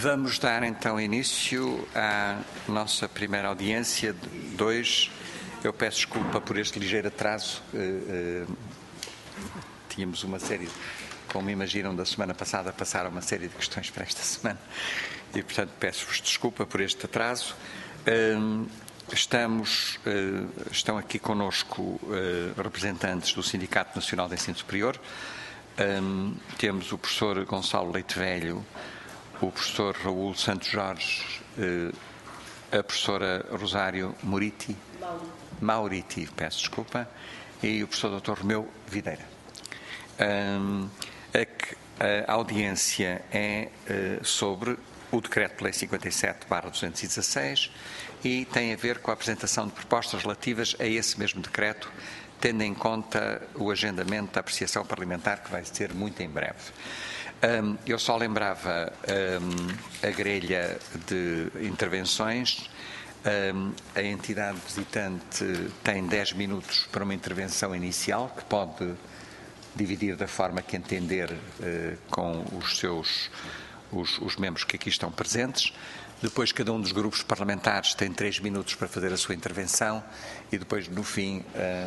Vamos dar então início à nossa primeira audiência de hoje. Eu peço desculpa por este ligeiro atraso. Tínhamos uma série, como imaginam, da semana passada, passaram uma série de questões para esta semana e, portanto, peço-vos desculpa por este atraso. Estão aqui connosco representantes do Sindicato Nacional de Ensino Superior. Temos o professor Gonçalo Leite Velho, o professor Raul Santos Jorge, a professora Rosário Mauriti, peço desculpa, e o professor Dr. Romeu Videira. A audiência é sobre o Decreto-Lei 57/216 e tem a ver com a apresentação de propostas relativas a esse mesmo decreto, tendo em conta o agendamento da apreciação parlamentar, que vai ser muito em breve. Eu só lembrava a grelha de intervenções. A entidade visitante tem 10 minutos para uma intervenção inicial, que pode dividir da forma que entender com os membros que aqui estão presentes. Depois, cada um dos grupos parlamentares tem 3 minutos para fazer a sua intervenção e depois, no fim,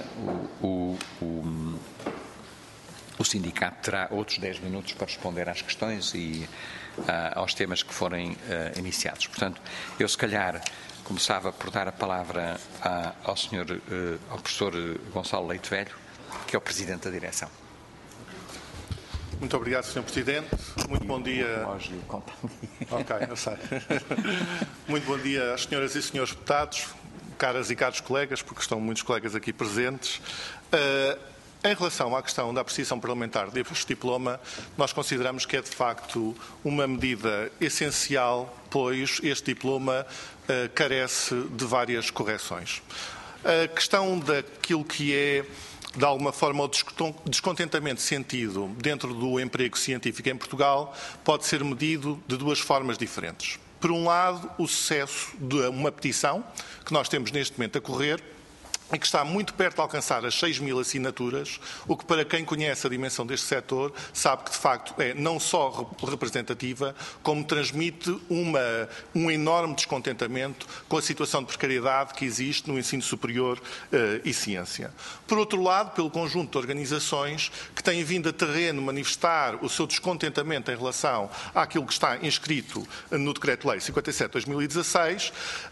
o sindicato terá outros 10 minutos para responder às questões e aos temas que forem iniciados. Portanto, eu se calhar começava por dar a palavra ao professor Gonçalo Leite Velho, que é o Presidente da Direção. Muito obrigado, Sr. Presidente. Muito bom dia. Ok, eu sei. Muito bom dia às senhoras e senhores deputados, caras e caros colegas, porque estão muitos colegas aqui presentes. Em relação à questão da apreciação parlamentar deste diploma, nós consideramos que é de facto uma medida essencial, pois este diploma carece de várias correções. A questão daquilo que é, de alguma forma, o descontentamento sentido dentro do emprego científico em Portugal pode ser medido de duas formas diferentes. Por um lado, o sucesso de uma petição que nós temos neste momento a correr e que está muito perto de alcançar as 6.000 assinaturas, o que para quem conhece a dimensão deste setor sabe que de facto é não só representativa, como transmite um enorme descontentamento com a situação de precariedade que existe no ensino superior e ciência. Por outro lado, pelo conjunto de organizações que têm vindo a terreno manifestar o seu descontentamento em relação àquilo que está inscrito no Decreto-Lei 57/2016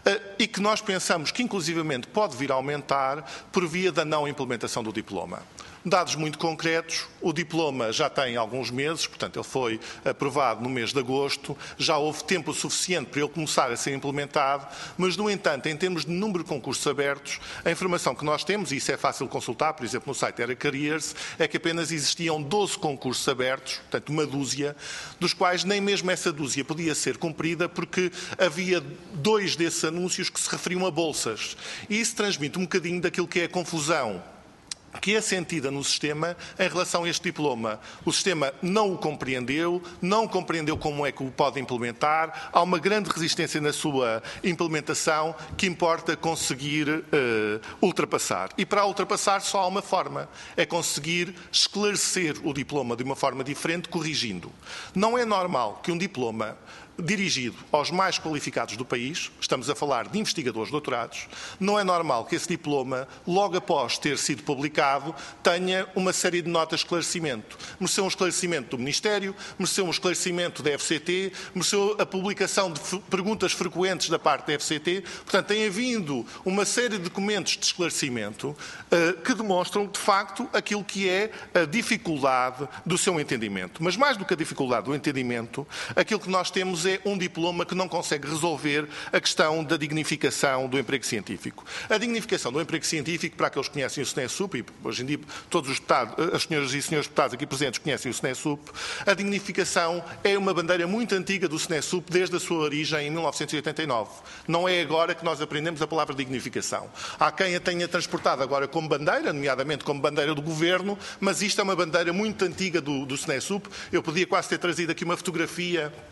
e que nós pensamos que inclusivamente pode vir a aumentar por via da não implementação do diploma. Dados muito concretos, o diploma já tem alguns meses, portanto ele foi aprovado no mês de agosto, já houve tempo suficiente para ele começar a ser implementado, mas no entanto, em termos de número de concursos abertos, a informação que nós temos, e isso é fácil consultar, por exemplo no site Era Careers, é que apenas existiam 12 concursos abertos, portanto uma dúzia, dos quais nem mesmo essa dúzia podia ser cumprida porque havia 2 desses anúncios que se referiam a bolsas. E isso transmite um bocadinho daquilo que é a confusão que é sentida no sistema em relação a este diploma. O sistema não o compreendeu, não compreendeu como é que o pode implementar, há uma grande resistência na sua implementação que importa conseguir ultrapassar. E para ultrapassar só há uma forma, é conseguir esclarecer o diploma de uma forma diferente, corrigindo. Não é normal que um diploma dirigido aos mais qualificados do país, estamos a falar de investigadores doutorados, não é normal que esse diploma, logo após ter sido publicado, tenha uma série de notas de esclarecimento. Mereceu um esclarecimento do Ministério, mereceu um esclarecimento da FCT, mereceu a publicação de perguntas frequentes da parte da FCT. Portanto, tem havido uma série de documentos de esclarecimento que demonstram, de facto, aquilo que é a dificuldade do seu entendimento. Mas mais do que a dificuldade do entendimento, aquilo que nós temos é um diploma que não consegue resolver a questão da dignificação do emprego científico. A dignificação do emprego científico, para aqueles que conhecem o SNESUP, e hoje em dia todos os deputados, as senhoras e senhores deputados aqui presentes conhecem o SNESUP, a dignificação é uma bandeira muito antiga do SNESUP desde a sua origem em 1989. Não é agora que nós aprendemos a palavra dignificação. Há quem a tenha transportado agora como bandeira, nomeadamente como bandeira do Governo, mas isto é uma bandeira muito antiga do SNESUP. Eu podia quase ter trazido aqui uma fotografia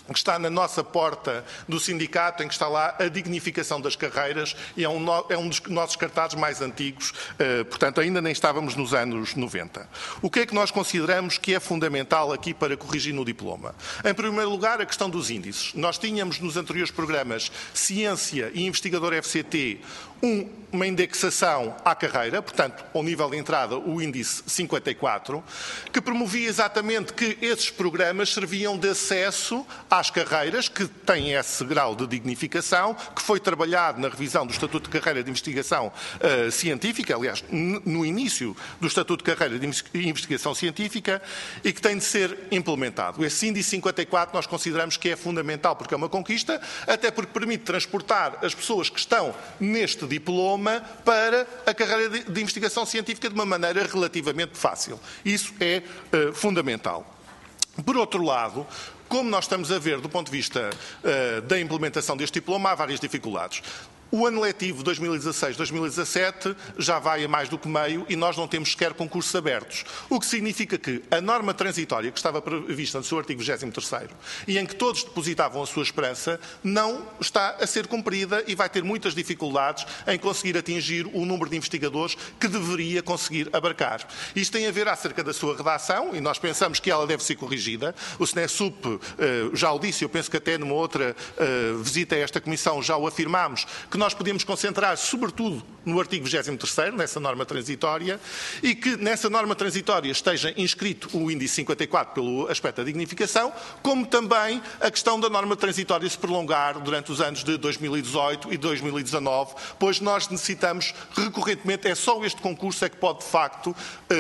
que está na nossa porta do sindicato, em que está lá a dignificação das carreiras, e é um dos nossos cartazes mais antigos, portanto ainda nem estávamos nos anos 90. O que é que nós consideramos que é fundamental aqui para corrigir no diploma? Em primeiro lugar, a questão dos índices. Nós tínhamos nos anteriores programas Ciência e Investigador FCT uma indexação à carreira, portanto, ao nível de entrada, o índice 54, que promovia exatamente que esses programas serviam de acesso às carreiras, que têm esse grau de dignificação, que foi trabalhado na revisão do Estatuto de Carreira de Investigação Científica, aliás, no início do Estatuto de Carreira de Investigação Científica, e que tem de ser implementado. Esse índice 54 nós consideramos que é fundamental, porque é uma conquista, até porque permite transportar as pessoas que estão neste diploma para a carreira de investigação científica de uma maneira relativamente fácil. Isso é fundamental. Por outro lado, como nós estamos a ver do ponto de vista da implementação deste diploma, há várias dificuldades. O ano letivo 2016-2017 já vai a mais do que meio e nós não temos sequer concursos abertos. O que significa que a norma transitória que estava prevista no seu artigo 23º e em que todos depositavam a sua esperança não está a ser cumprida e vai ter muitas dificuldades em conseguir atingir o número de investigadores que deveria conseguir abarcar. Isto tem a ver acerca da sua redação e nós pensamos que ela deve ser corrigida. O SNESUP já o disse, eu penso que até numa outra visita a esta Comissão já o afirmámos, que nós podemos concentrar sobretudo no artigo 23º, nessa norma transitória, e que nessa norma transitória esteja inscrito o índice 54 pelo aspecto da dignificação, como também a questão da norma transitória se prolongar durante os anos de 2018 e 2019, pois nós necessitamos recorrentemente, é só este concurso é que pode de facto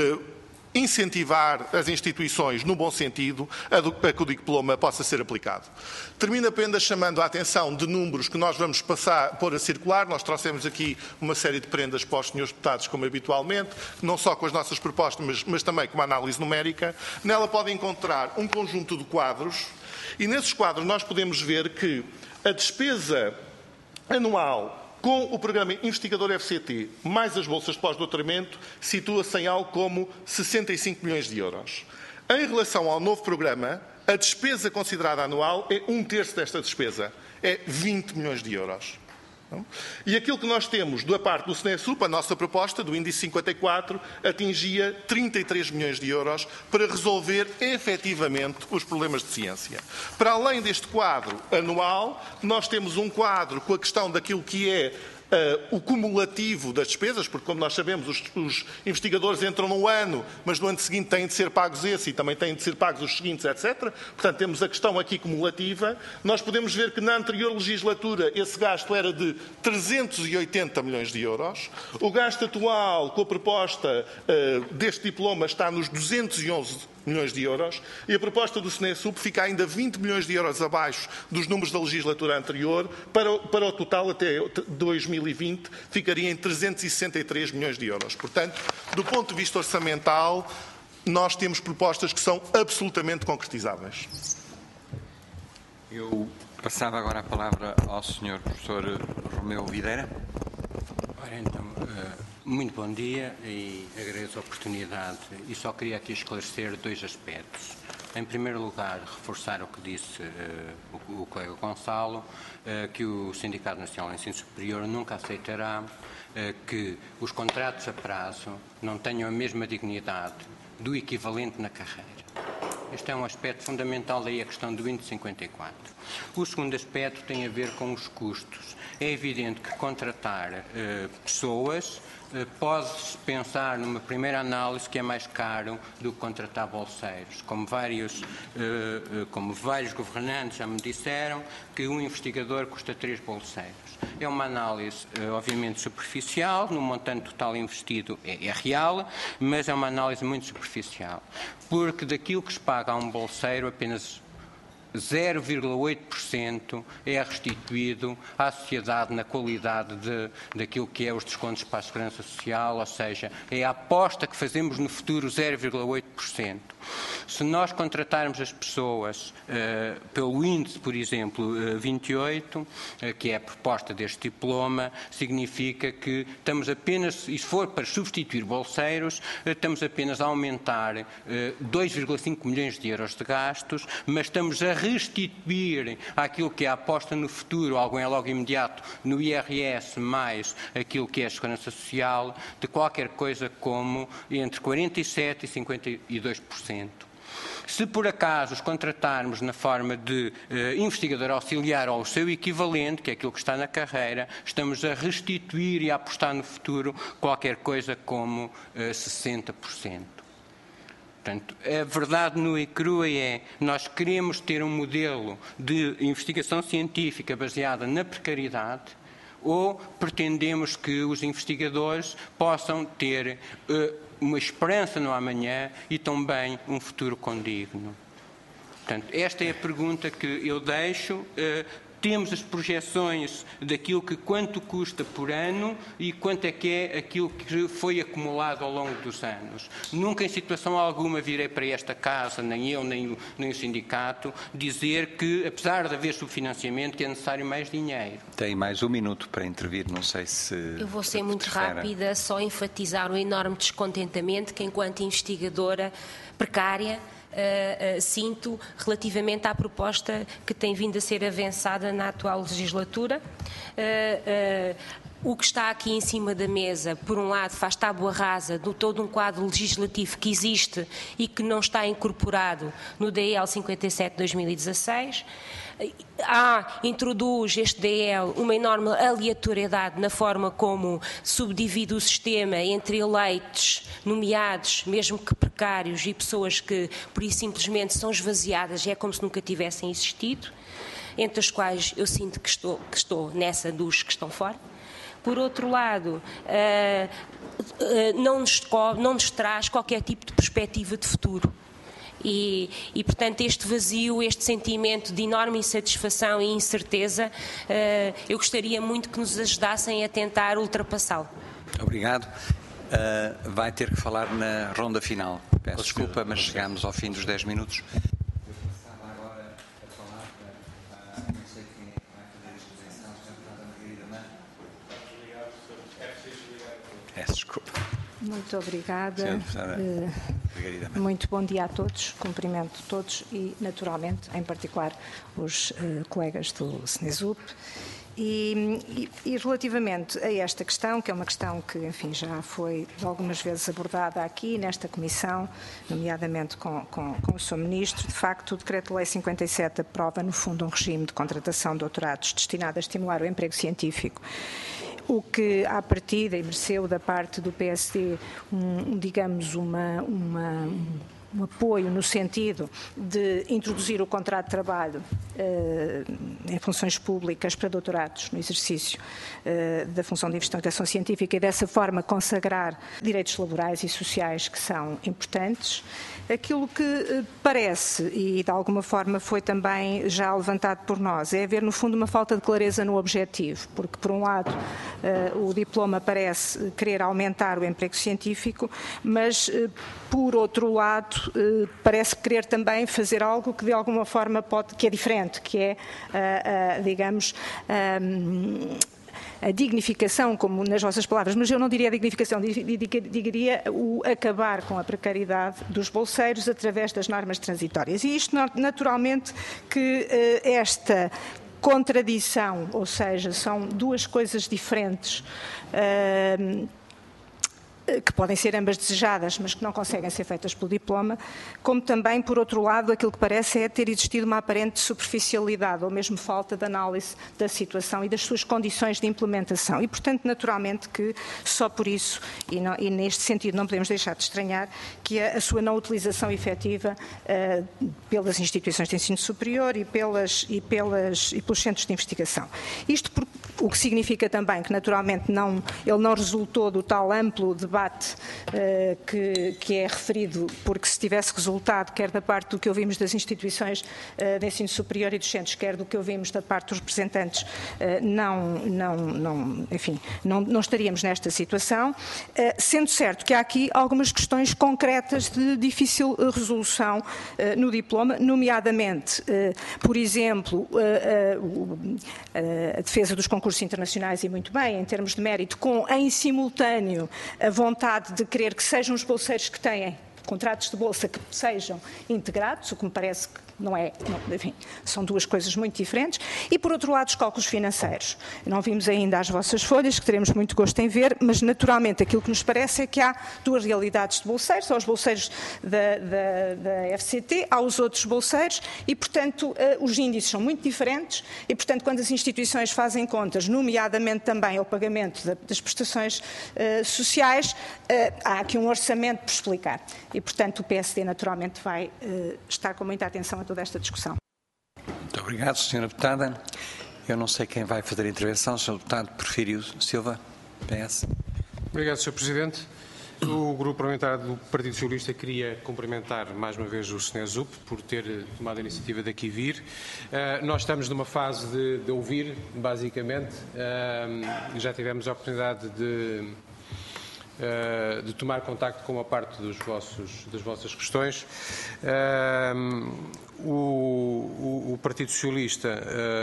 incentivar as instituições, no bom sentido, a que o diploma possa ser aplicado. Termino apenas chamando a atenção de números que nós vamos pôr a circular. Nós trouxemos aqui uma série de prendas para os senhores deputados, como habitualmente, não só com as nossas propostas, mas também com uma análise numérica. Nela podem encontrar um conjunto de quadros e nesses quadros nós podemos ver que a despesa anual com o programa Investigador FCT, mais as bolsas de pós-doutoramento, situa-se em algo como 65 milhões de euros. Em relação ao novo programa, a despesa considerada anual é 1/3 desta despesa, é 20 milhões de euros. E aquilo que nós temos da parte do SNESUP, a nossa proposta do índice 54, atingia 33 milhões de euros para resolver efetivamente os problemas de ciência. Para além deste quadro anual, nós temos um quadro com a questão daquilo que é o cumulativo das despesas, porque, como nós sabemos, os investigadores entram no ano, mas no ano seguinte têm de ser pagos esse e também têm de ser pagos os seguintes, etc. Portanto, temos a questão aqui cumulativa. Nós podemos ver que na anterior legislatura esse gasto era de 380 milhões de euros. O gasto atual, com a proposta deste diploma, está nos 211 milhões de euros e a proposta do SNESUP fica ainda 20 milhões de euros abaixo dos números da legislatura anterior, para o total até 2020 ficaria em 363 milhões de euros. Portanto, do ponto de vista orçamental, nós temos propostas que são absolutamente concretizáveis. Eu passava agora a palavra ao Sr. Professor Romeu Videira. Ora, então, muito bom dia e agradeço a oportunidade e só queria aqui esclarecer dois aspectos. Em primeiro lugar, reforçar o que disse o colega Gonçalo, que o Sindicato Nacional de Ensino Superior nunca aceitará que os contratos a prazo não tenham a mesma dignidade do equivalente na carreira. Este é um aspecto fundamental, daí a questão do índice 54. O segundo aspecto tem a ver com os custos. É evidente que contratar pessoas pode-se pensar numa primeira análise que é mais caro do que contratar bolseiros. Como vários governantes já me disseram, que um investigador custa 3 bolseiros. É uma análise, obviamente, superficial, no montante total investido é real, mas é uma análise muito superficial, porque daquilo que se paga a um bolseiro, apenas 0,8% é restituído à sociedade na qualidade daquilo que é os descontos para a segurança social, ou seja, é a aposta que fazemos no futuro 0,8%. Se nós contratarmos as pessoas pelo índice, por exemplo, 28, que é a proposta deste diploma, significa que estamos apenas, e se for para substituir bolseiros, estamos apenas a aumentar 2,5 milhões de euros de gastos, mas estamos a restituir àquilo que é a aposta no futuro, algo é logo imediato, no IRS mais aquilo que é a Segurança Social, de qualquer coisa como entre 47% e 52%. Se por acaso os contratarmos na forma de investigador auxiliar ou o seu equivalente, que é aquilo que está na carreira, estamos a restituir e a apostar no futuro qualquer coisa como 60%. Portanto, a verdade nua e crua é nós queremos ter um modelo de investigação científica baseada na precariedade ou pretendemos que os investigadores possam ter uma esperança no amanhã e também um futuro condigno. Portanto, esta é a pergunta que eu deixo. Temos as projeções daquilo que quanto custa por ano e quanto é que é aquilo que foi acumulado ao longo dos anos. Nunca em situação alguma virei para esta casa, nem eu, nem o sindicato, dizer que, apesar de haver subfinanciamento, que é necessário mais dinheiro. Tem mais um minuto para intervir, não sei se... Eu vou ser muito rápida, só enfatizar o enorme descontentamento que, enquanto investigadora precária, sinto relativamente à proposta que tem vindo a ser avançada na atual legislatura. O que está aqui em cima da mesa, por um lado, faz tábua rasa de todo um quadro legislativo que existe e que não está incorporado no DL 57/2016. Introduz este DL uma enorme aleatoriedade na forma como subdivide o sistema entre eleitos, nomeados, mesmo que precários, e pessoas que, por isso, simplesmente são esvaziadas, é como se nunca tivessem existido, entre as quais eu sinto que estou nessa dos que estão fora. Por outro lado, não nos traz qualquer tipo de perspectiva de futuro. E, portanto, este vazio, este sentimento de enorme insatisfação e incerteza, eu gostaria muito que nos ajudassem a tentar ultrapassá-lo. Obrigado. Vai ter que falar na ronda final. Peço desculpa, mas chegamos ao fim dos 10 minutos. Eu passava agora a palavra a não sei quem é que vai fazer a intervenção, se é a deputada Margarida Mann. Peço desculpa. Muito obrigada. Muito bom dia a todos. Cumprimento todos e, naturalmente, em particular, os colegas do SNESUP. E relativamente a esta questão, que é uma questão que, enfim, já foi algumas vezes abordada aqui nesta comissão, nomeadamente com o Sr. Ministro, de facto o Decreto-Lei 57 aprova, no fundo, um regime de contratação de doutorados destinado a estimular o emprego científico, o que, à partida, e mereceu da parte do PSD, digamos, um apoio no sentido de introduzir o contrato de trabalho em funções públicas para doutorados no exercício da função de investigação científica e dessa forma consagrar direitos laborais e sociais que são importantes. Aquilo que parece, e de alguma forma foi também já levantado por nós, é haver no fundo uma falta de clareza no objetivo, porque por um lado o diploma parece querer aumentar o emprego científico, mas por outro lado parece querer também fazer algo que de alguma forma que é diferente, que é, digamos, a dignificação, como nas vossas palavras, mas eu não diria a dignificação, diria o acabar com a precariedade dos bolseiros através das normas transitórias. E isto, naturalmente, que esta contradição, ou seja, são duas coisas diferentes, que podem ser ambas desejadas, mas que não conseguem ser feitas pelo diploma, como também, por outro lado, aquilo que parece é ter existido uma aparente superficialidade ou mesmo falta de análise da situação e das suas condições de implementação. E, portanto, naturalmente que só por isso, e neste sentido não podemos deixar de estranhar, que a sua não utilização efetiva pelas instituições de ensino superior e pelos centros de investigação. Isto o que significa também que, naturalmente, ele não resultou do tal amplo debate debate que é referido, porque se tivesse resultado, quer da parte do que ouvimos das instituições de ensino superior e dos centros, quer do que ouvimos da parte dos representantes, não estaríamos nesta situação, sendo certo que há aqui algumas questões concretas de difícil resolução no diploma, nomeadamente, por exemplo, a defesa dos concursos internacionais, e muito bem, em termos de mérito, com em simultâneo a vontade de querer que sejam os bolseiros que têm contratos de bolsa que sejam integrados, o que me parece que enfim, são duas coisas muito diferentes. E, por outro lado, os cálculos financeiros. Não vimos ainda as vossas folhas, que teremos muito gosto em ver, mas, naturalmente, aquilo que nos parece é que há duas realidades de bolseiros. Há os bolseiros da FCT, há os outros bolseiros e, portanto, os índices são muito diferentes e, portanto, quando as instituições fazem contas, nomeadamente também ao pagamento das prestações sociais, há aqui um orçamento por explicar. E, portanto, o PSD, naturalmente, vai estar com muita atenção a toda esta discussão. Muito obrigado, Sra. Deputada. Eu não sei quem vai fazer a intervenção. Sr. Deputado Porfírio Silva, PS. Obrigado, Sr. Presidente. O Grupo Parlamentar do Partido Socialista queria cumprimentar mais uma vez o SNESUP por ter tomado a iniciativa de aqui vir. Nós estamos numa fase de ouvir, basicamente. Já tivemos a oportunidade de tomar contacto com uma parte das vossas questões. O Partido Socialista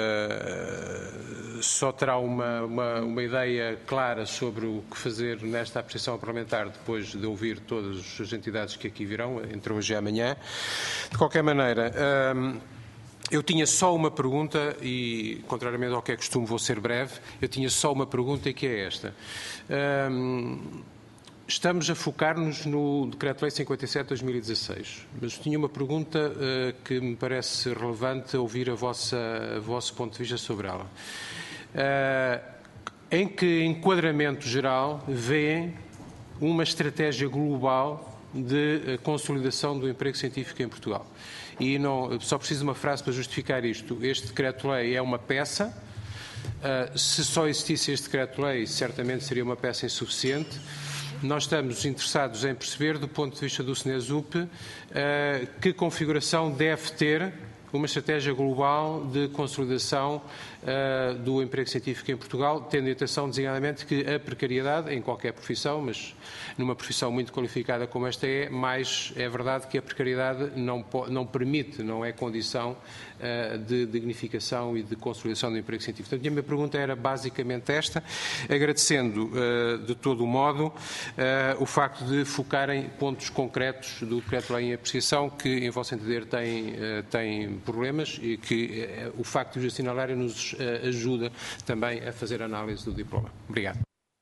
só terá uma ideia clara sobre o que fazer nesta apreciação parlamentar depois de ouvir todas as entidades que aqui virão, entre hoje e amanhã. De qualquer maneira, eu tinha só uma pergunta e, contrariamente ao que é costume, vou ser breve. Eu tinha só uma pergunta e que é esta. Estamos a focar-nos no Decreto-Lei 57/2016, mas tinha uma pergunta que me parece relevante ouvir o vosso ponto de vista sobre ela. Em que enquadramento geral vêem uma estratégia global de consolidação do emprego científico em Portugal? E só preciso de uma frase para justificar isto. Este Decreto-Lei é uma peça. Se só existisse este Decreto-Lei, certamente seria uma peça insuficiente. Nós estamos interessados em perceber, do ponto de vista do SNESUP, que configuração deve ter uma estratégia global de consolidação do emprego científico em Portugal, tendo em atenção designadamente que a precariedade, em qualquer profissão, mas numa profissão muito qualificada como esta mais é verdade que a precariedade não permite, não é condição de dignificação e de consolidação do emprego científico. Portanto, a minha pergunta era basicamente esta, agradecendo de todo o modo o facto de focarem pontos concretos do Decreto-Lei em apreciação que, em vosso entender, têm problemas e que o facto de os assinalarem nos ajuda também a fazer a análise do diploma. Obrigado.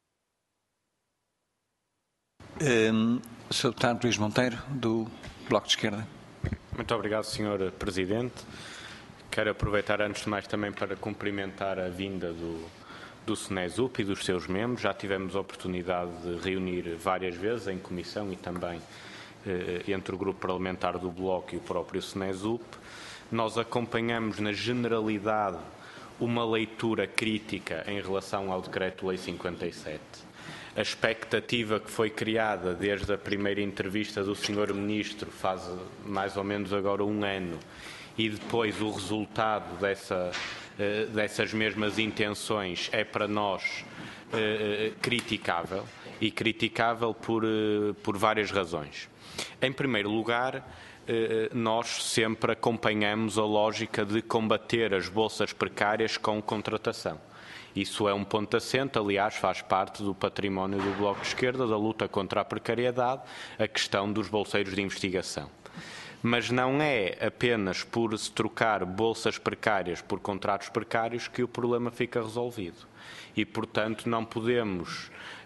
Sr. Deputado Luís Monteiro, do Bloco de Esquerda. Muito obrigado, Sr. Presidente. Quero aproveitar, antes de mais, também para cumprimentar a vinda do SNESUP e dos seus membros. Já tivemos a oportunidade de reunir várias vezes em comissão e também entre o Grupo Parlamentar do Bloco e o próprio SNESUP. Nós acompanhamos, na generalidade, uma leitura crítica em relação ao Decreto-Lei 57. A expectativa que foi criada desde a primeira entrevista do Sr. Ministro, faz mais ou menos agora um ano, e depois o resultado dessas mesmas intenções é para nós criticável, e criticável por várias razões. Em primeiro lugar, nós sempre acompanhamos a lógica de combater as bolsas precárias com contratação. Isso é um ponto assente, aliás, faz parte do património do Bloco de Esquerda, da luta contra a precariedade, a questão dos bolseiros de investigação. Mas não é apenas por se trocar bolsas precárias por contratos precários que o problema fica resolvido. E, portanto, não podemos,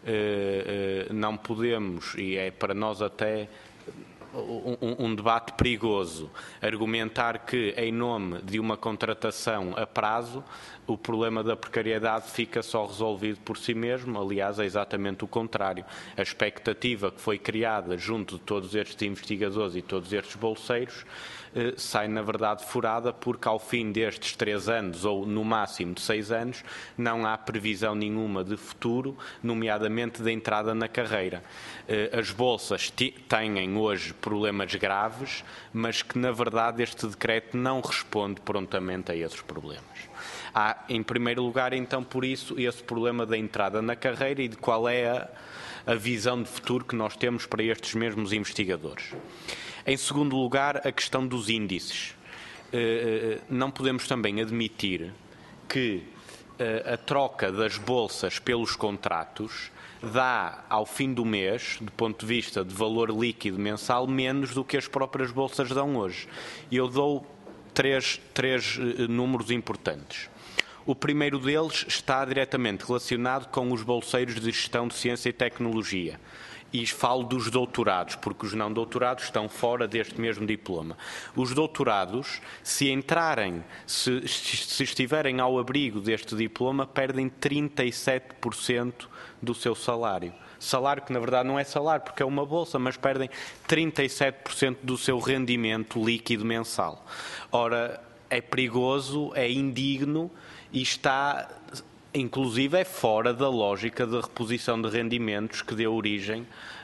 e é para nós até um debate perigoso, argumentar que, em nome de uma contratação a prazo, o problema da precariedade fica só resolvido por si mesmo. Aliás, é exatamente o contrário. A expectativa que foi criada junto de todos estes investigadores e todos estes bolseiros sai, na verdade, furada, porque ao fim destes 3 anos, ou no máximo de 6 anos, não há previsão nenhuma de futuro, nomeadamente de entrada na carreira. As bolsas têm hoje problemas graves, mas que, na verdade, este decreto não responde prontamente a esses problemas. Há, em primeiro lugar, então, por isso, esse problema da entrada na carreira e de qual é a visão de futuro que nós temos para estes mesmos investigadores. Em segundo lugar, a questão dos índices. Não podemos também admitir que a troca das bolsas pelos contratos dá, ao fim do mês, do ponto de vista de valor líquido mensal, menos do que as próprias bolsas dão hoje. E eu dou três números importantes. O primeiro deles está diretamente relacionado com os bolseiros de gestão de ciência e tecnologia. E falo dos doutorados, porque os não doutorados estão fora deste mesmo diploma. Os doutorados, se estiverem ao abrigo deste diploma, perdem 37% do seu salário. Salário que, na verdade, não é salário, porque é uma bolsa, mas perdem 37% do seu rendimento líquido mensal. Ora, é perigoso, é indigno e está, inclusive, fora da lógica de reposição de rendimentos que deu origem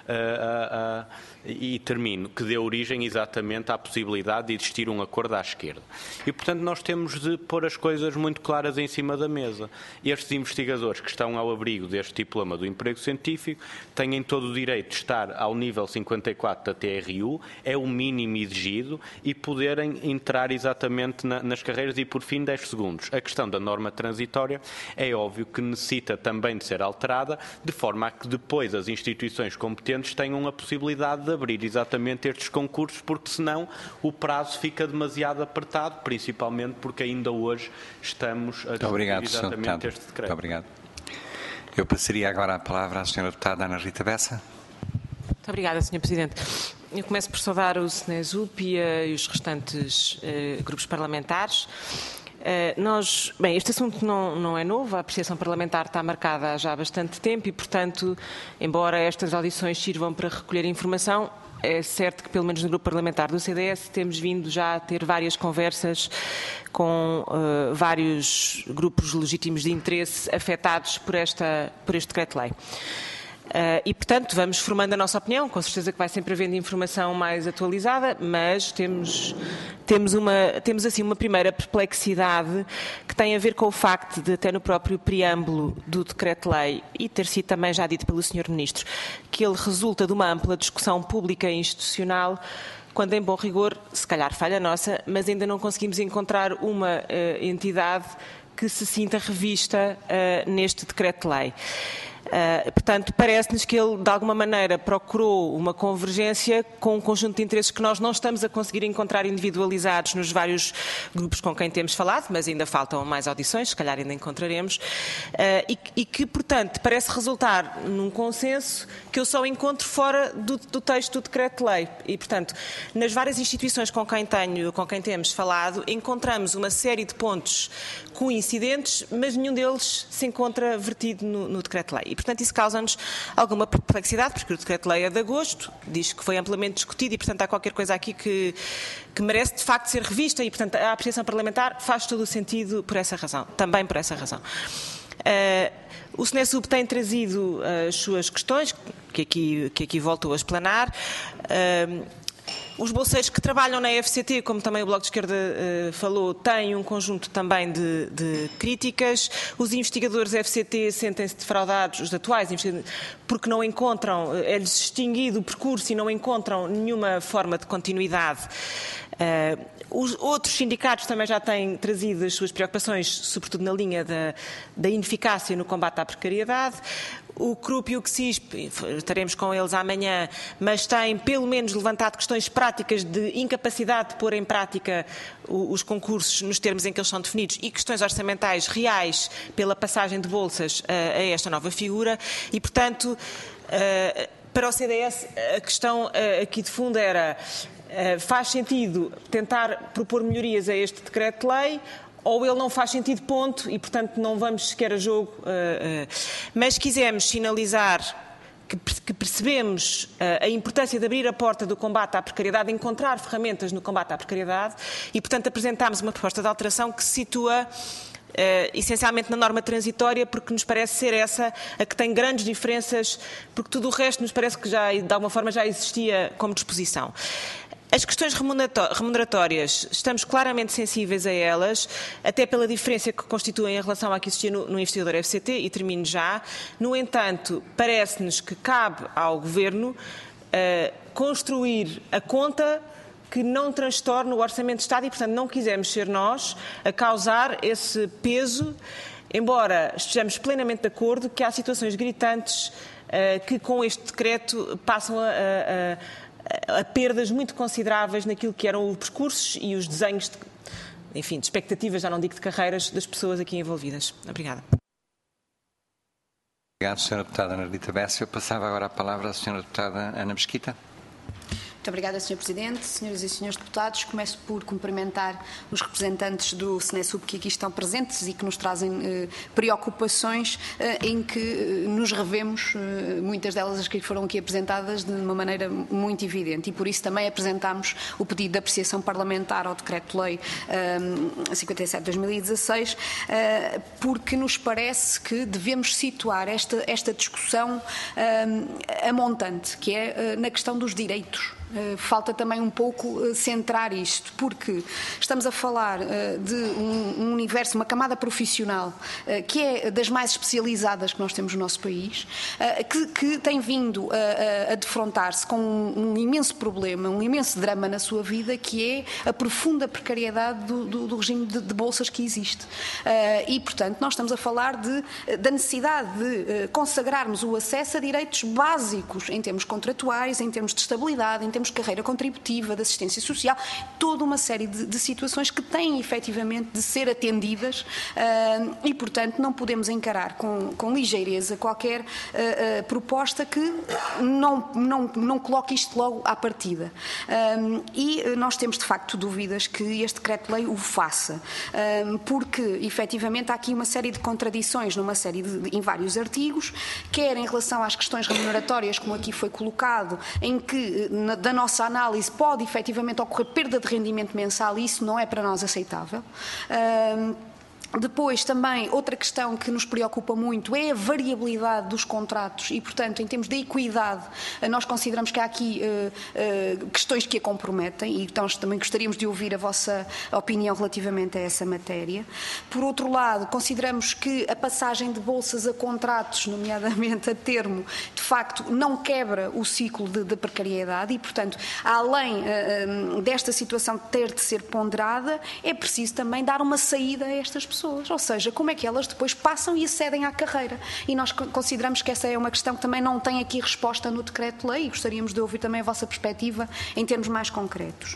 que deu origem exatamente à possibilidade de existir um acordo à esquerda. E, portanto, nós temos de pôr as coisas muito claras em cima da mesa. Estes investigadores que estão ao abrigo deste diploma do emprego científico têm todo o direito de estar ao nível 54 da TRU, é o mínimo exigido, e poderem entrar exatamente nas carreiras. E, por fim, 10 segundos. A questão da norma transitória é óbvio que necessita também de ser alterada, de forma a que depois as instituições competentes tenham a possibilidade de abrir exatamente estes concursos, porque senão o prazo fica demasiado apertado, principalmente porque ainda hoje estamos a discutir exatamente este decreto. Muito obrigado. Eu passaria agora a palavra à Sra. Deputada Ana Rita Bessa. Muito obrigada, Sr. Presidente. Eu começo por saudar o SNESUP e os restantes grupos parlamentares. Bem, este assunto não é novo, a apreciação parlamentar está marcada há já bastante tempo e, portanto, embora estas audições sirvam para recolher informação, é certo que, pelo menos no grupo parlamentar do CDS, temos vindo já a ter várias conversas com vários grupos legítimos de interesse afetados por este decreto-lei. E, portanto, vamos formando a nossa opinião, com certeza que vai sempre havendo informação mais atualizada, mas temos assim uma primeira perplexidade que tem a ver com o facto de, até no próprio preâmbulo do decreto-lei, e ter sido também já dito pelo Sr. Ministro, que ele resulta de uma ampla discussão pública e institucional, quando, em bom rigor, se calhar falha nossa, mas ainda não conseguimos encontrar uma entidade que se sinta revista neste decreto-lei. Portanto, parece-nos que ele, de alguma maneira, procurou uma convergência com um conjunto de interesses que nós não estamos a conseguir encontrar individualizados nos vários grupos com quem temos falado, mas ainda faltam mais audições, se calhar ainda encontraremos, e que, portanto, parece resultar num consenso que eu só encontro fora do texto do decreto-lei. E, portanto, nas várias instituições com quem temos falado, encontramos uma série de pontos coincidentes, mas nenhum deles se encontra vertido no decreto-lei. E, portanto, isso causa-nos alguma perplexidade, porque o decreto-lei é de agosto, diz que foi amplamente discutido e, portanto, há qualquer coisa aqui que merece, de facto, ser revista e, portanto, a apreciação parlamentar faz todo o sentido por essa razão, também por essa razão. O SNESUP tem trazido as suas questões, que aqui voltou a explanar. Os bolseiros que trabalham na FCT, como também o Bloco de Esquerda falou, têm um conjunto também de críticas. Os investigadores FCT sentem-se defraudados, os atuais investigadores, porque não encontram, é-lhes extinguido o percurso e não encontram nenhuma forma de continuidade. Os outros sindicatos também já têm trazido as suas preocupações, sobretudo na linha da ineficácia no combate à precariedade. O CRUP e o CSISP, estaremos com eles amanhã, mas têm pelo menos levantado questões práticas de incapacidade de pôr em prática os concursos nos termos em que eles são definidos e questões orçamentais reais pela passagem de bolsas a esta nova figura e, portanto, para o CDS a questão aqui de fundo era: faz sentido tentar propor melhorias a este decreto-lei ou ele não faz sentido, ponto, e, portanto, não vamos sequer a jogo. Mas quisemos sinalizar que percebemos a importância de abrir a porta do combate à precariedade, de encontrar ferramentas no combate à precariedade e, portanto, apresentámos uma proposta de alteração que se situa essencialmente na norma transitória, porque nos parece ser essa a que tem grandes diferenças, porque tudo o resto nos parece que já, de alguma forma, já existia como disposição. As questões remuneratórias, estamos claramente sensíveis a elas, até pela diferença que constituem em relação à que existia no investidor FCT, e termino já. No entanto, parece-nos que cabe ao Governo construir a conta que não transtorne o Orçamento de Estado e, portanto, não quisemos ser nós a causar esse peso, embora estejamos plenamente de acordo que há situações gritantes que com este decreto passam a perdas muito consideráveis naquilo que eram os percursos e os desenhos, de expectativas, já não digo de carreiras, das pessoas aqui envolvidas. Obrigada. Obrigado, Sra. Deputada Ana Rita Bessa. Eu passava agora a palavra à Sra. Deputada Ana Mesquita. Muito obrigada, Sr. Presidente. Senhoras e Senhores Deputados, começo por cumprimentar os representantes do SNESUP que aqui estão presentes e que nos trazem preocupações em que nos revemos, muitas delas as que foram aqui apresentadas, de uma maneira muito evidente. E por isso também apresentámos o pedido de apreciação parlamentar ao Decreto-Lei 57/2016, porque nos parece que devemos situar esta discussão a montante, que é na questão dos direitos. Falta também um pouco centrar isto, porque estamos a falar de um universo, uma camada profissional que é das mais especializadas que nós temos no nosso país, que tem vindo a defrontar-se com um imenso problema, um imenso drama na sua vida, que é a profunda precariedade do regime de bolsas que existe. E, portanto, nós estamos a falar da necessidade de consagrarmos o acesso a direitos básicos em termos contratuais, em termos de estabilidade, em termos de carreira contributiva, de assistência social, toda uma série de situações que têm efetivamente de ser atendidas e, portanto, não podemos encarar com ligeireza qualquer proposta que não coloque isto logo à partida. E nós temos, de facto, dúvidas que este decreto-lei o faça, porque, efetivamente, há aqui uma série de contradições em vários artigos, quer em relação às questões remuneratórias, como aqui foi colocado, em que, da nossa análise, pode efetivamente ocorrer perda de rendimento mensal e isso não é para nós aceitável. Depois, também, outra questão que nos preocupa muito é a variabilidade dos contratos e, portanto, em termos de equidade, nós consideramos que há aqui questões que a comprometem e, então, também gostaríamos de ouvir a vossa opinião relativamente a essa matéria. Por outro lado, consideramos que a passagem de bolsas a contratos, nomeadamente a termo, de facto, não quebra o ciclo de precariedade e, portanto, além desta situação ter de ser ponderada, é preciso também dar uma saída a estas pessoas. Ou seja, como é que elas depois passam e acedem à carreira. E nós consideramos que essa é uma questão que também não tem aqui resposta no decreto-lei e gostaríamos de ouvir também a vossa perspectiva em termos mais concretos.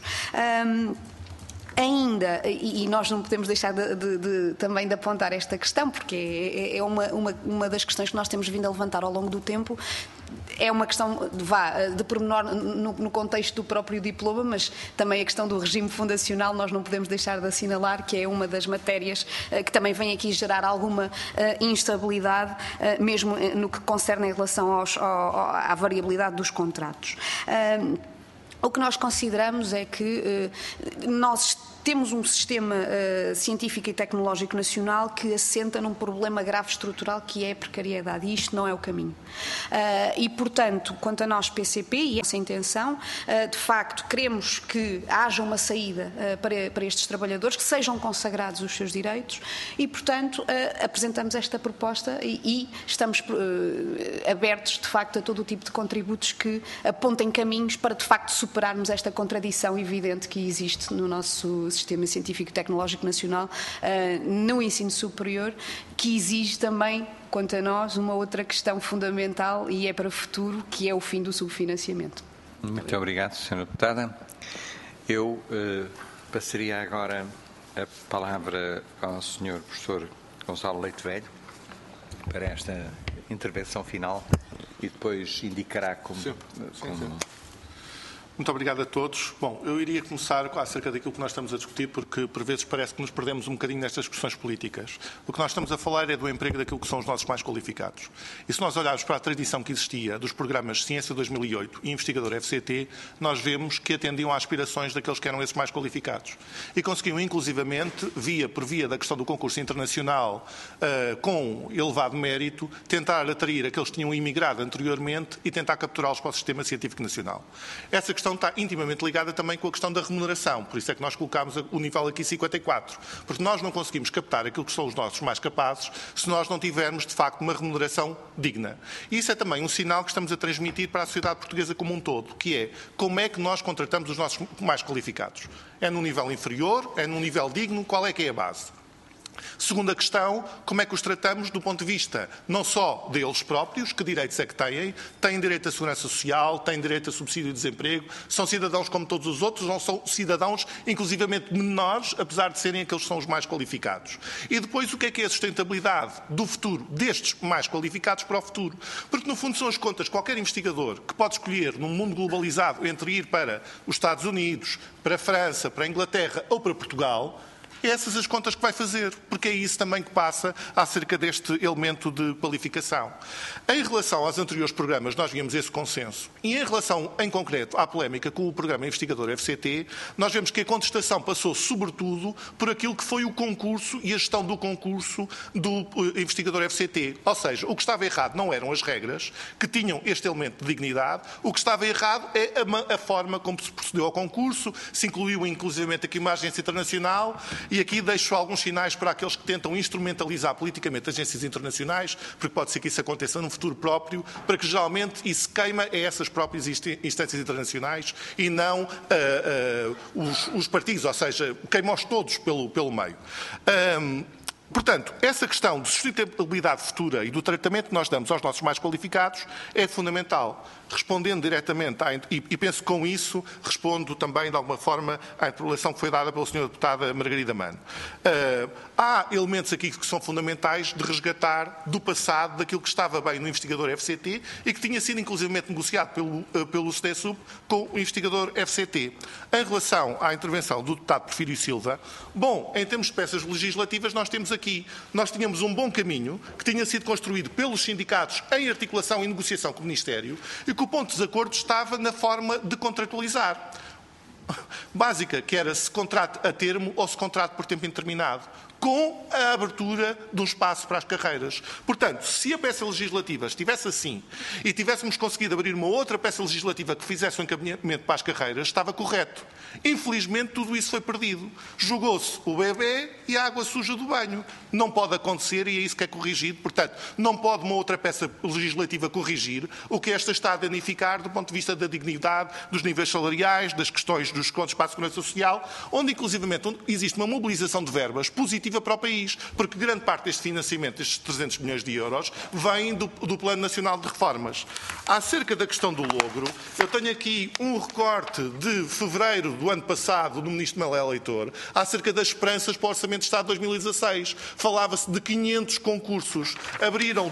Ainda, e nós não podemos deixar também de apontar esta questão, porque é uma das questões que nós temos vindo a levantar ao longo do tempo, é uma questão de pormenor no contexto do próprio diploma, mas também a questão do regime fundacional nós não podemos deixar de assinalar, que é uma das matérias que também vem aqui gerar alguma instabilidade, mesmo no que concerne em relação à variabilidade dos contratos. O que nós consideramos é que nós temos um sistema científico e tecnológico nacional que assenta num problema grave estrutural que é a precariedade e isto não é o caminho. E, portanto, quanto a nós PCP e essa intenção, de facto, queremos que haja uma saída para estes trabalhadores, que sejam consagrados os seus direitos e, portanto, apresentamos esta proposta e estamos abertos, de facto, a todo o tipo de contributos que apontem caminhos para, de facto, superarmos esta contradição evidente que existe no nosso Sistema Científico e Tecnológico Nacional no ensino superior, que exige também, quanto a nós, uma outra questão fundamental e é para o futuro, que é o fim do subfinanciamento. Muito obrigado, Sra. Deputada. Eu passaria agora a palavra ao Sr. Professor Gonçalo Leite Velho para esta intervenção final e depois indicará como... Sim. Muito obrigado a todos. Bom, eu iria começar acerca daquilo que nós estamos a discutir, porque por vezes parece que nos perdemos um bocadinho nestas discussões políticas. O que nós estamos a falar é do emprego daquilo que são os nossos mais qualificados. E se nós olharmos para a tradição que existia dos programas Ciência 2008 e Investigador FCT, nós vemos que atendiam às aspirações daqueles que eram esses mais qualificados. E conseguiam, inclusivamente, por via da questão do concurso internacional, com elevado mérito, tentar atrair aqueles que tinham imigrado anteriormente e tentar capturá-los para o sistema científico nacional. Essa questão está intimamente ligada também com a questão da remuneração. Por isso é que nós colocámos o nível aqui 54. Porque nós não conseguimos captar aquilo que são os nossos mais capazes se nós não tivermos, de facto, uma remuneração digna. E isso é também um sinal que estamos a transmitir para a sociedade portuguesa como um todo, que é como é que nós contratamos os nossos mais qualificados. É num nível inferior? É num nível digno? Qual é que é a base? Segunda questão, como é que os tratamos do ponto de vista não só deles próprios, que direitos é que têm direito à segurança social, têm direito a subsídio de desemprego, são cidadãos como todos os outros, não são cidadãos inclusivamente menores, apesar de serem aqueles que são os mais qualificados. E depois o que é a sustentabilidade do futuro destes mais qualificados para o futuro? Porque no fundo são as contas que qualquer investigador que pode escolher num mundo globalizado entre ir para os Estados Unidos, para a França, para a Inglaterra ou para Portugal, essas as contas que vai fazer, porque é isso também que passa acerca deste elemento de qualificação. Em relação aos anteriores programas, nós víamos esse consenso. E em relação, em concreto, à polémica com o programa Investigador FCT, nós vemos que a contestação passou, sobretudo, por aquilo que foi o concurso e a gestão do concurso do Investigador FCT. Ou seja, o que estava errado não eram as regras, que tinham este elemento de dignidade, o que estava errado é a forma como se procedeu ao concurso, se incluiu inclusivamente aqui uma agência internacional. E aqui deixo alguns sinais para aqueles que tentam instrumentalizar politicamente agências internacionais, porque pode ser que isso aconteça num futuro próprio, para que geralmente isso queima a essas próprias instâncias internacionais e não os partidos, ou seja, queima-os todos pelo meio. Portanto, essa questão de sustentabilidade futura e do tratamento que nós damos aos nossos mais qualificados é fundamental. Respondendo diretamente, e penso que com isso respondo também de alguma forma à interpelação que foi dada pela Sra. Deputada Margarida Mano. Há elementos aqui que são fundamentais de resgatar do passado daquilo que estava bem no Investigador FCT e que tinha sido inclusivamente negociado pelo SNESUP com o Investigador FCT. Em relação à intervenção do deputado Porfírio Silva, bom, em termos de peças legislativas nós tínhamos um bom caminho que tinha sido construído pelos sindicatos em articulação e negociação com o Ministério e que o ponto de desacordo estava na forma de contratualizar. Básica, que era se contrato a termo ou se contrato por tempo indeterminado, com a abertura de um espaço para as carreiras. Portanto, se a peça legislativa estivesse assim e tivéssemos conseguido abrir uma outra peça legislativa que fizesse um encaminhamento para as carreiras, estava correto. Infelizmente, tudo isso foi perdido. Jogou-se o bebê e a água suja do banho. Não pode acontecer e é isso que é corrigido. Portanto, não pode uma outra peça legislativa corrigir o que esta está a danificar do ponto de vista da dignidade, dos níveis salariais, das questões dos contos para a segurança social, onde inclusivamente existe uma mobilização de verbas positiva para o país, porque grande parte deste financiamento, destes 300 milhões de euros, vem do Plano Nacional de Reformas. Acerca da questão do logro, eu tenho aqui um recorte de fevereiro do ano passado do Ministro Melé Leitor, acerca das esperanças para o Orçamento de Estado de 2016. Falava-se de 500 concursos. Abriram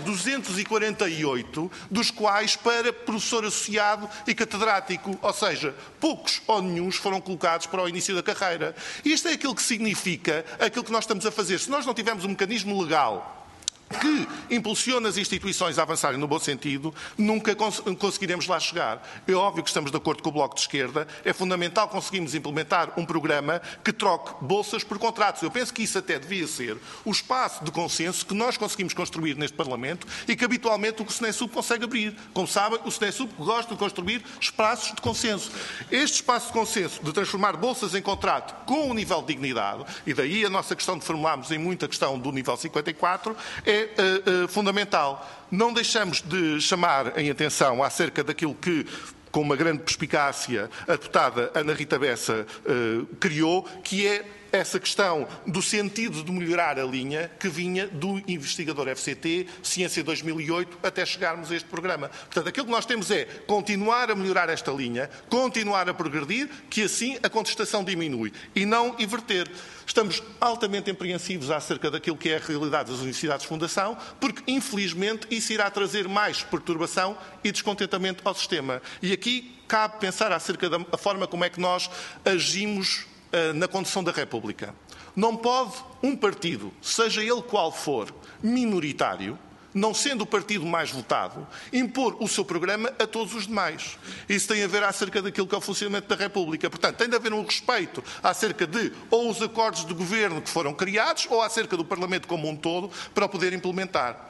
248, dos quais para professor associado e catedrático, ou seja, poucos ou nenhuns foram colocados para o início da carreira. Isto é aquilo que significa aquilo que nós estamos a fazer. Se nós não tivermos um mecanismo legal que impulsiona as instituições a avançarem no bom sentido, nunca conseguiremos lá chegar. É óbvio que estamos de acordo com o Bloco de Esquerda, é fundamental conseguirmos implementar um programa que troque bolsas por contratos. Eu penso que isso até devia ser o espaço de consenso que nós conseguimos construir neste Parlamento e que habitualmente o SNESUP consegue abrir. Como sabem, o SNESUP gosta de construir espaços de consenso. Este espaço de consenso de transformar bolsas em contrato com um nível de dignidade, e daí a nossa questão de formularmos em muita questão do nível 54, é fundamental. Não deixamos de chamar em atenção acerca daquilo que, com uma grande perspicácia, a deputada Ana Rita Bessa criou, que é essa questão do sentido de melhorar a linha que vinha do Investigador FCT, Ciência 2008, até chegarmos a este programa. Portanto, aquilo que nós temos é continuar a melhorar esta linha, continuar a progredir, que assim a contestação diminui, e não inverter. Estamos altamente apreensivos acerca daquilo que é a realidade das universidades de fundação, porque, infelizmente, isso irá trazer mais perturbação e descontentamento ao sistema. E aqui cabe pensar acerca da forma como é que nós agimos na condução da República. Não pode um partido, seja ele qual for, minoritário, não sendo o partido mais votado, impor o seu programa a todos os demais. Isso tem a ver acerca daquilo que é o funcionamento da República. Portanto, tem de haver um respeito acerca de ou os acordos de governo que foram criados ou acerca do Parlamento como um todo para o poder implementar.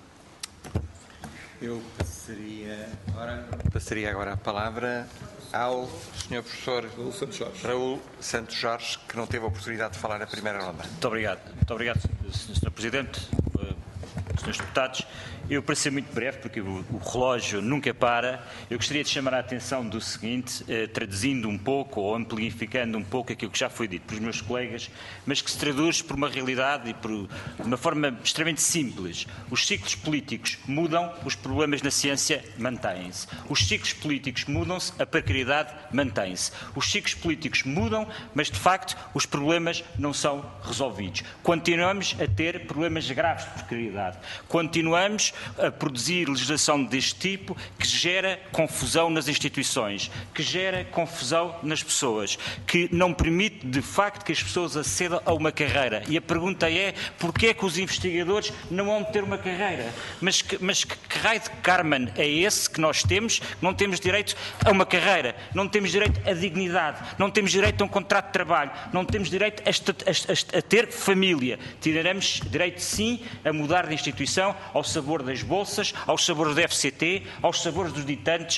Eu passaria agora a palavra ao Sr. Professor Raul Santos Jorge, que não teve a oportunidade de falar na primeira ronda. Muito obrigado, Sr. Presidente, Srs. Deputados. Eu, para ser muito breve, porque o relógio nunca para, eu gostaria de chamar a atenção do seguinte, traduzindo um pouco ou amplificando um pouco aquilo que já foi dito pelos meus colegas, mas que se traduz por uma realidade e de uma forma extremamente simples. Os ciclos políticos mudam, os problemas na ciência mantêm-se. Os ciclos políticos mudam-se, a precariedade mantém-se. Os ciclos políticos mudam, mas de facto os problemas não são resolvidos. Continuamos a ter problemas graves de precariedade. Continuamos a produzir legislação deste tipo que gera confusão nas instituições, que gera confusão nas pessoas, que não permite de facto que as pessoas acedam a uma carreira. E a pergunta é, porquê é que os investigadores não vão ter uma carreira? Mas que raio de Carmen é esse que nós temos? Não temos direito a uma carreira, não temos direito à dignidade, não temos direito a um contrato de trabalho, não temos direito a ter família. Tiraremos direito sim a mudar de instituição ao sabor das bolsas, aos sabores do FCT, aos sabores dos ditantes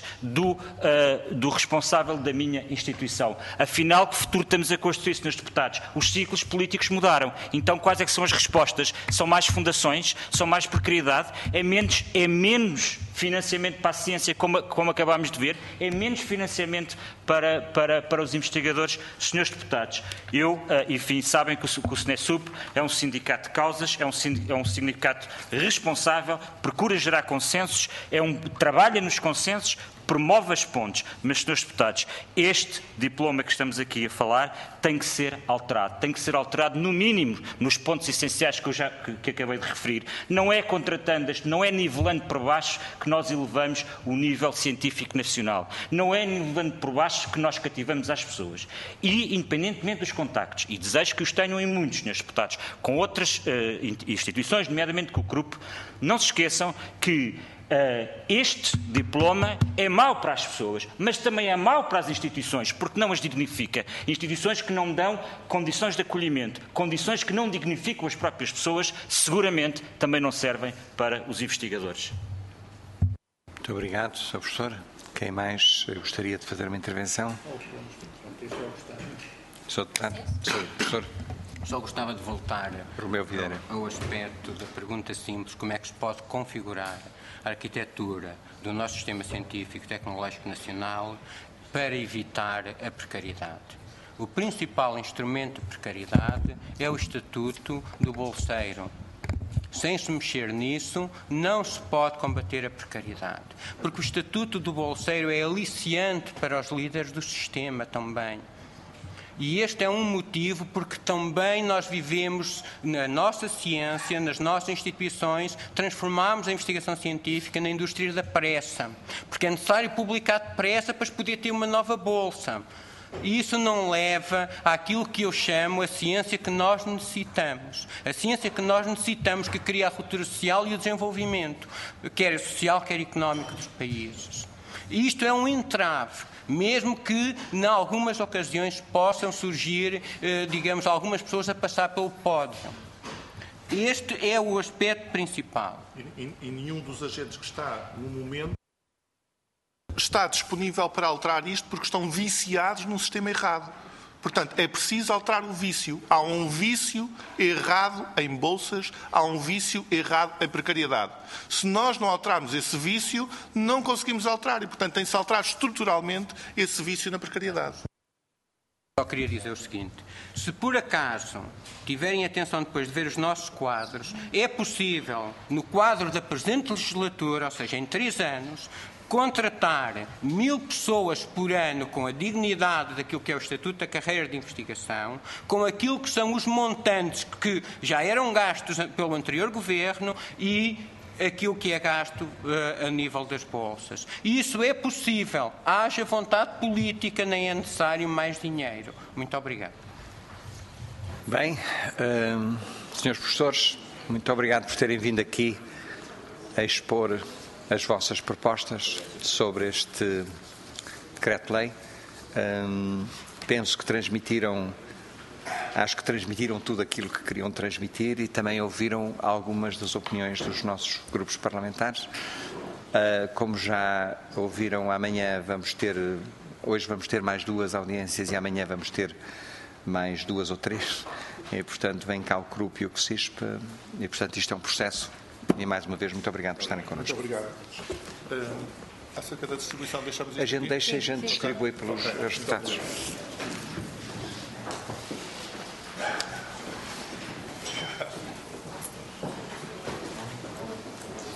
do responsável da minha instituição. Afinal, que futuro estamos a construir, senhores deputados? Os ciclos políticos mudaram. Então, quais é que são as respostas? São mais fundações? São mais precariedade? É menos financiamento para a ciência, como acabámos de ver? É menos financiamento para os investigadores? Senhores deputados, enfim, sabem que o SNESUP é um sindicato de causas, é um sindicato responsável, procura gerar consensos, trabalha nos consensos, promove as pontes, mas, senhores deputados, este diploma que estamos aqui a falar tem que ser alterado no mínimo nos pontos essenciais que acabei de referir. Não é contratando, não é nivelando por baixo que nós elevamos o nível científico nacional, não é nivelando por baixo que nós cativamos as pessoas. E, independentemente dos contactos, e desejo que os tenham em muitos, senhores deputados, com outras instituições, nomeadamente com o CRUP, não se esqueçam que este diploma é mau para as pessoas, mas também é mau para as instituições, porque não as dignifica. Instituições que não dão condições de acolhimento, condições que não dignificam as próprias pessoas, seguramente também não servem para os investigadores. Muito obrigado, Sr. Professor. Quem mais gostaria de fazer uma intervenção? Sr. Deputado. Sr. Professor. Só gostava de voltar ao aspecto da pergunta simples, como é que se pode configurar a arquitetura do nosso sistema científico e tecnológico nacional para evitar a precariedade. O principal instrumento de precariedade é o Estatuto do Bolseiro. Sem se mexer nisso, não se pode combater a precariedade, porque o Estatuto do Bolseiro é aliciante para os líderes do sistema também. E este é um motivo porque também nós vivemos na nossa ciência, nas nossas instituições, transformamos a investigação científica na indústria da pressa, porque é necessário publicar depressa para poder ter uma nova bolsa. E isso não leva àquilo que eu chamo a ciência que nós necessitamos. A ciência que nós necessitamos, que cria a ruptura social e o desenvolvimento, quer social, quer económico dos países. E isto é um entrave. Mesmo que, em algumas ocasiões, possam surgir, digamos, algumas pessoas a passar pelo pódio. Este é o aspecto principal. E nenhum dos agentes que está, no momento, está disponível para alterar isto porque estão viciados num sistema errado. Portanto, é preciso alterar o vício. Há um vício errado em bolsas, há um vício errado em precariedade. Se nós não alterarmos esse vício, não conseguimos alterar. E, portanto, tem-se alterar estruturalmente esse vício na precariedade. Só queria dizer o seguinte, se por acaso tiverem atenção depois de ver os nossos quadros, é possível, no quadro da presente legislatura, ou seja, em 3 anos, contratar 1000 pessoas por ano com a dignidade daquilo que é o Estatuto da Carreira de Investigação, com aquilo que são os montantes que já eram gastos pelo anterior governo e aquilo que é gasto a nível das bolsas. E isso é possível. Haja vontade política, nem é necessário mais dinheiro. Muito obrigado. Bem, senhores professores, muito obrigado por terem vindo aqui a expor as vossas propostas sobre este decreto-lei. Penso que acho que transmitiram tudo aquilo que queriam transmitir e também ouviram algumas das opiniões dos nossos grupos parlamentares. Como já ouviram, hoje vamos ter mais 2 audiências e amanhã vamos ter mais 2 ou 3. E, portanto, vem cá o CRUP e o CSISP e, portanto, isto é um processo. E, mais uma vez, muito obrigado por estarem connosco. Muito obrigado. Acerca da distribuição, deixamos... A gente distribui pelos deputados.